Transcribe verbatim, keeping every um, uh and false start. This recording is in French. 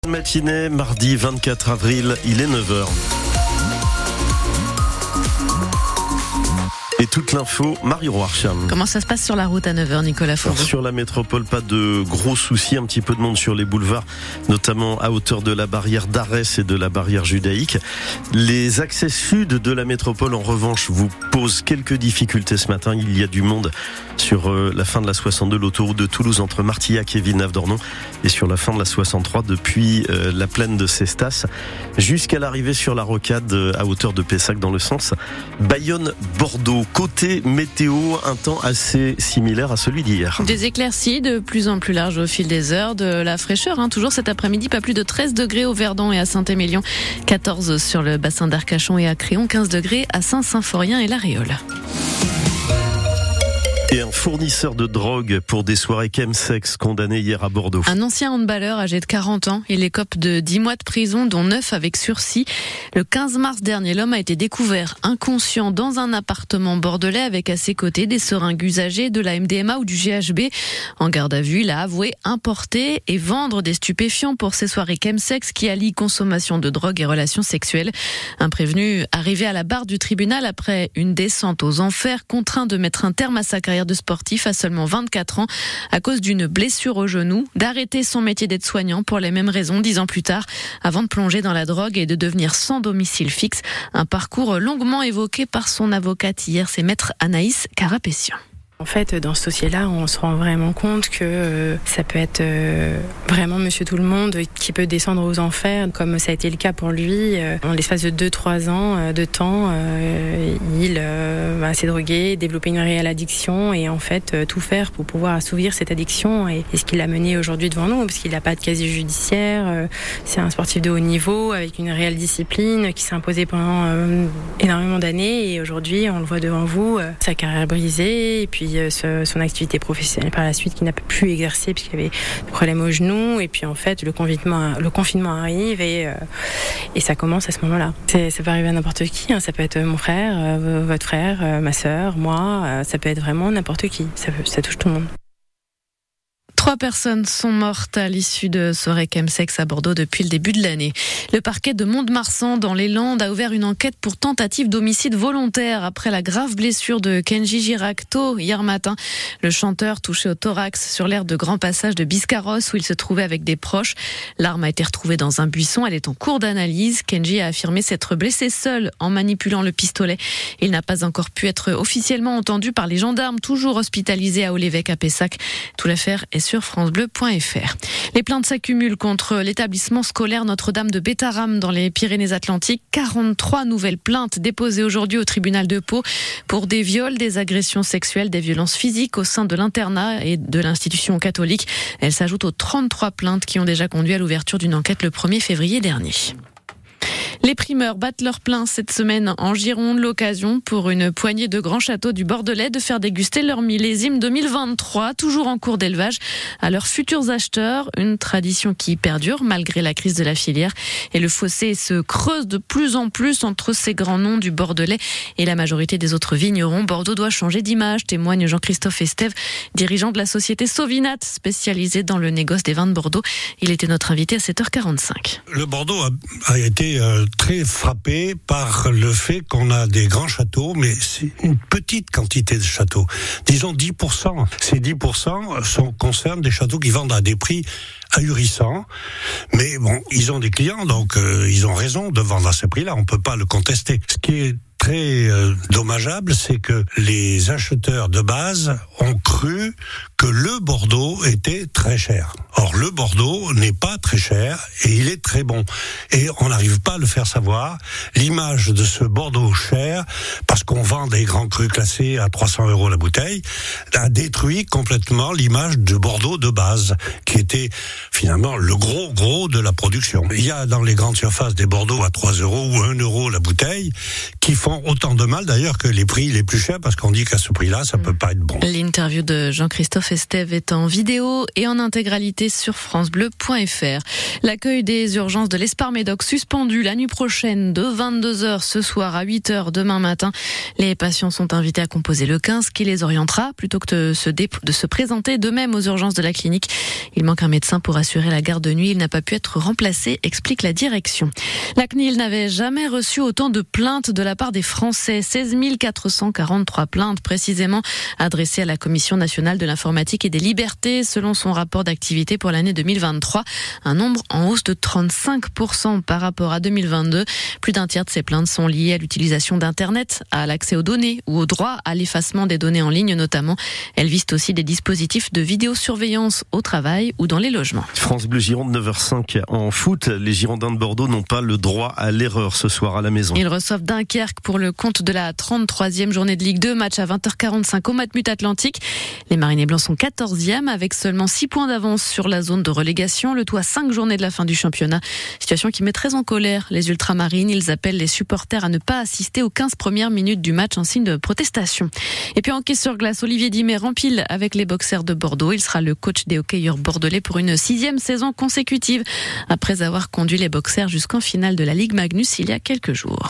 Matinée, mardi vingt-quatre avril, il est neuf heures. Et toute l'info, Marie Roarch. Comment ça se passe sur la route à neuf heures, Nicolas Faure? Sur la métropole, pas de gros soucis, un petit peu de monde sur les boulevards, notamment à hauteur de la barrière d'Arès et de la barrière judaïque. Les accès sud de la métropole, en revanche, vous posent quelques difficultés ce matin. Il y a du monde sur la fin de la soixante-deux, l'autoroute de Toulouse entre Martillac et Villeneuve-d'Ornon, et sur la fin de la soixante-trois depuis la plaine de Cestas jusqu'à l'arrivée sur la rocade à hauteur de Pessac dans le sens Bayonne-Bordeaux. Côté météo, un temps assez similaire à celui d'hier. Des éclaircies de plus en plus larges au fil des heures, de la fraîcheur, hein, toujours cet après-midi, pas plus de treize degrés au Verdon et à Saint-Émilion, quatorze sur le bassin d'Arcachon et à Créon, quinze degrés à Saint-Symphorien et La Réole. Et un fournisseur de drogue pour des soirées chemsex condamné hier à Bordeaux. Un ancien handballeur âgé de quarante ans, il écope de dix mois de prison, dont neuf avec sursis. Le quinze mars dernier, l'homme a été découvert inconscient dans un appartement bordelais avec à ses côtés des seringues usagées, de la M D M A ou du G H B. En garde à vue, il a avoué importer et vendre des stupéfiants pour ces soirées chemsex qui allient consommation de drogue et relations sexuelles. Un prévenu arrivé à la barre du tribunal après une descente aux enfers, contraint de mettre un terme à sa carrière de sportif à seulement vingt-quatre ans à cause d'une blessure au genou, d'arrêter son métier d'aide-soignant pour les mêmes raisons dix ans plus tard, avant de plonger dans la drogue et de devenir sans domicile fixe. Un parcours longuement évoqué par son avocate hier, c'est maître Anaïs Carapétian. En fait, dans ce dossier-là, on se rend vraiment compte que euh, ça peut être euh, vraiment monsieur tout le monde qui peut descendre aux enfers, comme ça a été le cas pour lui. Euh, en l'espace de deux trois ans euh, de temps, euh, il euh, bah, s'est drogué, développé une réelle addiction et en fait euh, tout faire pour pouvoir assouvir cette addiction et, et ce qu'il a mené aujourd'hui devant nous, parce qu'il n'a pas de casier judiciaire. Euh, c'est un sportif de haut niveau avec une réelle discipline qui s'est imposée pendant euh, énormément d'années et aujourd'hui, on le voit devant vous, euh, sa carrière brisée et puis son activité professionnelle par la suite qui n'a pas pu exercer puisqu'il avait des problèmes au genou et puis en fait le confinement, le confinement arrive et, euh, et ça commence à ce moment-là. C'est, ça peut arriver à n'importe qui, hein. Ça peut être mon frère, euh, votre frère, euh, ma sœur, moi, euh, ça peut être vraiment n'importe qui, ça, peut, ça touche tout le monde. Trois personnes sont mortes à l'issue de soirées chemsex à Bordeaux depuis le début de l'année. Le parquet de Mont-de-Marsan dans les Landes a ouvert une enquête pour tentative d'homicide volontaire après la grave blessure de Kenji Girac tôt hier matin. Le chanteur touché au thorax sur l'aire de Grand Passage de Biscarros où il se trouvait avec des proches. L'arme a été retrouvée dans un buisson. Elle est en cours d'analyse. Kenji a affirmé s'être blessé seul en manipulant le pistolet. Il n'a pas encore pu être officiellement entendu par les gendarmes, toujours hospitalisés à Haut-l'Évêque à Pessac. Toute l'affaire est sur francebleu point f r. Les plaintes s'accumulent contre l'établissement scolaire Notre-Dame de Bétharram dans les Pyrénées-Atlantiques. quarante-trois nouvelles plaintes déposées aujourd'hui au tribunal de Pau pour des viols, des agressions sexuelles, des violences physiques au sein de l'internat et de l'institution catholique. Elles s'ajoutent aux trente-trois plaintes qui ont déjà conduit à l'ouverture d'une enquête le premier février dernier. Les primeurs battent leur plein cette semaine en Gironde, l'occasion pour une poignée de grands châteaux du Bordelais de faire déguster leur millésime deux mille vingt-trois, toujours en cours d'élevage, à leurs futurs acheteurs. Une tradition qui perdure malgré la crise de la filière. Et le fossé se creuse de plus en plus entre ces grands noms du Bordelais et la majorité des autres vignerons. Bordeaux doit changer d'image, témoigne Jean-Christophe Estève, dirigeant de la société Sauvinat, spécialisée dans le négoce des vins de Bordeaux. Il était notre invité à sept heures quarante-cinq. Le Bordeaux a, a été euh, très frappé par le fait qu'on a des grands châteaux, mais c'est une petite quantité de châteaux. Disons dix pour cent. Ces dix pour cent sont, concernent des châteaux qui vendent à des prix ahurissants. Mais bon, ils ont des clients, donc euh, ils ont raison de vendre à ce prix-là. On peut pas le contester. Ce qui est très euh, dommageable, c'est que les acheteurs de base ont cru que le Bordeaux était très cher. Or, le Bordeaux n'est pas très cher et il est très bon. Et on n'arrive pas à le faire savoir. L'image de ce Bordeaux cher, parce qu'on vend des grands crus classés à trois cents euros la bouteille, a détruit complètement l'image de Bordeaux de base, qui était finalement le gros gros de la production. Il y a dans les grandes surfaces des Bordeaux à trois euros ou un euro la bouteille, qui font font autant de mal d'ailleurs que les prix les plus chers, parce qu'on dit qu'à ce prix-là, ça peut pas être bon. L'interview de Jean-Christophe Estève est en vidéo et en intégralité sur francebleu point f r. L'accueil des urgences de l'Espar-Médoc suspendu la nuit prochaine de vingt-deux heures ce soir à huit heures demain matin. Les patients sont invités à composer le quinze qui les orientera plutôt que de se, dé- de se présenter d'eux-mêmes aux urgences de la clinique. Il manque un médecin pour assurer la garde de nuit. Il n'a pas pu être remplacé, explique la direction. La C N I L n'avait jamais reçu autant de plaintes de la part des Français. seize mille quatre cent quarante-trois plaintes précisément adressées à la Commission nationale de l'informatique et des libertés selon son rapport d'activité pour l'année deux mille vingt-trois. Un nombre en hausse de trente-cinq pour cent par rapport à deux mille vingt-deux. Plus d'un tiers de ces plaintes sont liées à l'utilisation d'Internet, à l'accès aux données ou au droit à l'effacement des données en ligne notamment. Elles visent aussi des dispositifs de vidéosurveillance au travail ou dans les logements. France Bleu Gironde, neuf heures cinq en foot. Les Girondins de Bordeaux n'ont pas le droit à l'erreur ce soir à la maison. Ils reçoivent Dunkerque pour le compte de la trente-troisième journée de Ligue deux, match à vingt heures quarante-cinq au Matmut Atlantique. Les Marinés Blancs sont quatorzième avec seulement six points d'avance sur la zone de relégation, le tout à cinq journées de la fin du championnat. Situation qui met très en colère les ultramarines. Ils appellent les supporters à ne pas assister aux quinze premières minutes du match en signe de protestation. Et puis en hockey sur glace, Olivier Dimet rempile avec les boxers de Bordeaux. Il sera le coach des hockeyeurs bordelais pour une sixième saison consécutive après avoir conduit les boxers jusqu'en finale de la Ligue Magnus il y a quelques jours.